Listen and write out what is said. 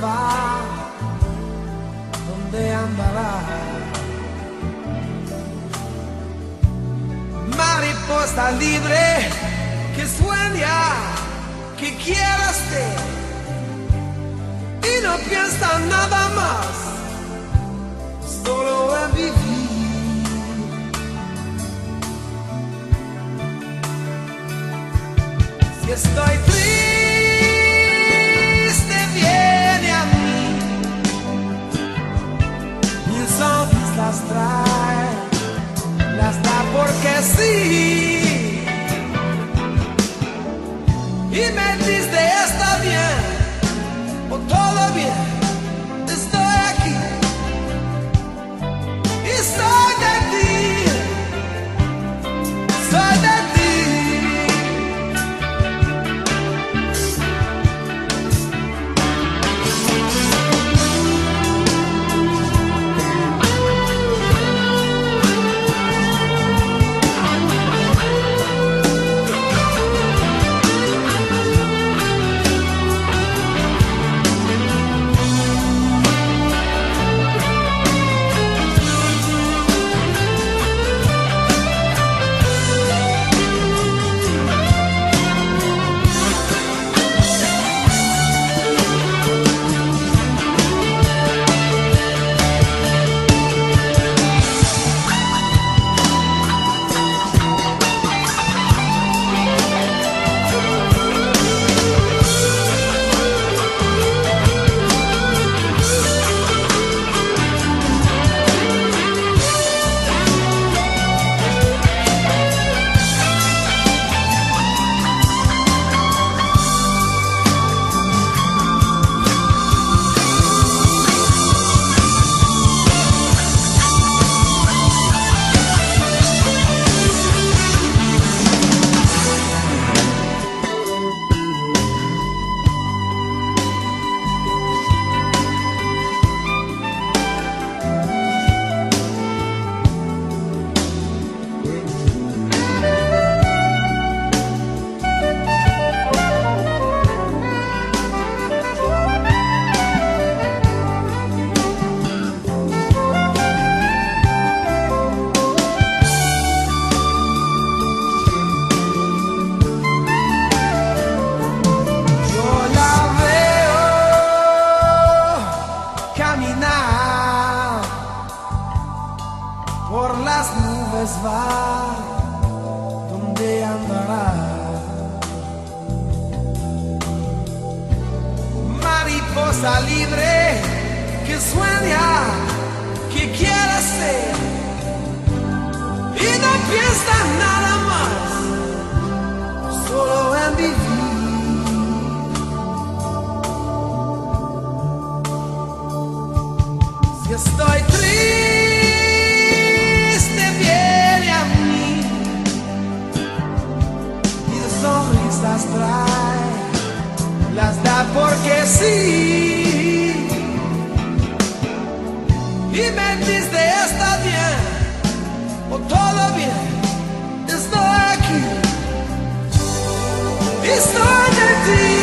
va, ¿dónde andará? Mariposa libre que sueña, que quiere ser y no piensa nada más, solo en vivir. Si estoy triste, viene a mí, mis sonrisas trae, las da porque sí, y me dice está bien o todo bien, estoy aquí y soy de ti, soy de ti. Por las nubes va, ¿dónde andará? Mariposa libre que sueña, que quiere ser y no piensa nada más, solo en vivir. Si estoy triste, viene a mí, mis sonrisas trae, las da porque sí, y me dice está bien o todo bien, estoy aquí y soy de ti.